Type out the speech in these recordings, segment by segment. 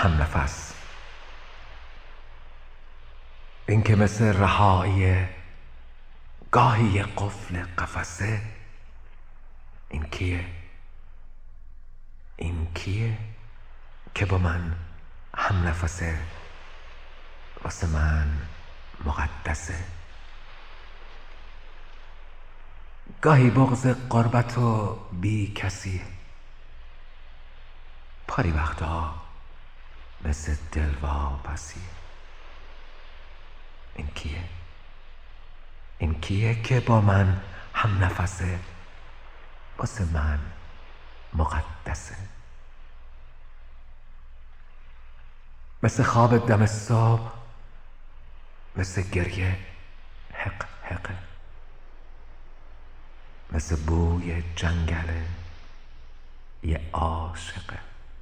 هم نفس. این که مثل رهایی گاهی قفل قفسه، این کیه؟ این کیه که با من هم نفسه، واسه من مقدسه. گاهی بغض غربت و بی کسی، پاری وقتا مثل دلواپسی. این کیه؟ این کیه که با من هم نفسه، واسه من مقدسه. مثل خواب دم صبح، مثل گریه حق حقه، مثل بوی جنگله یه عاشقه.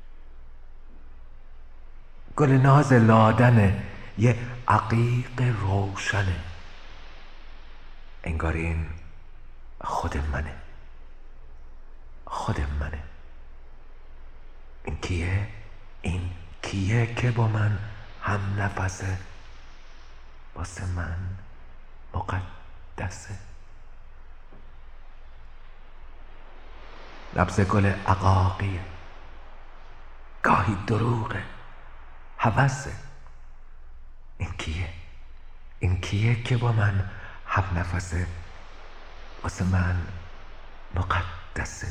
گل ناز لادنه یه عقیق روشنه، انگار این خود منه، خود منه. این کیه؟ این کیه که با من هم نفسه، واسه من مقدسه. نبض گل عقاقیه، گاهی دروغه هوسه. این کیه؟ این کیه که با من هم نفسه، واسه من مقدسه.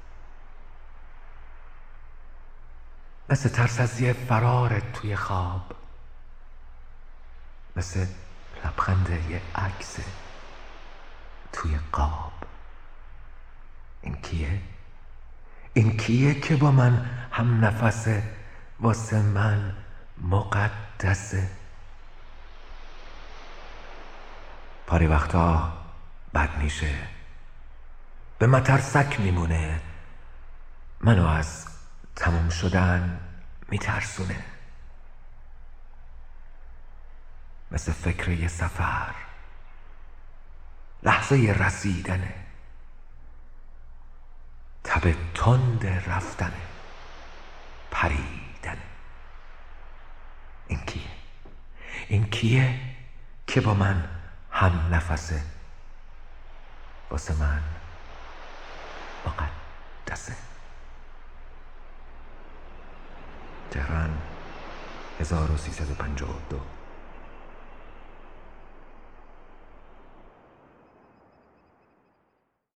مثل ترس از یه فرار توی خواب، مثل لبخند یه عکس توی قاب. این کیه؟ این کیه که با من هم نفسه، واسه من مقدسه. پاری وقتا بد میشه، به مترسک میمونه، منو از تموم شدن میترسونه. مثل فکر یه سفر، لحظه رسیدنه، تب تند رفتنه، پریدنه. این کیه؟ این کیه که با من هم نفسه، واسه من مقدسه. تهران 1352.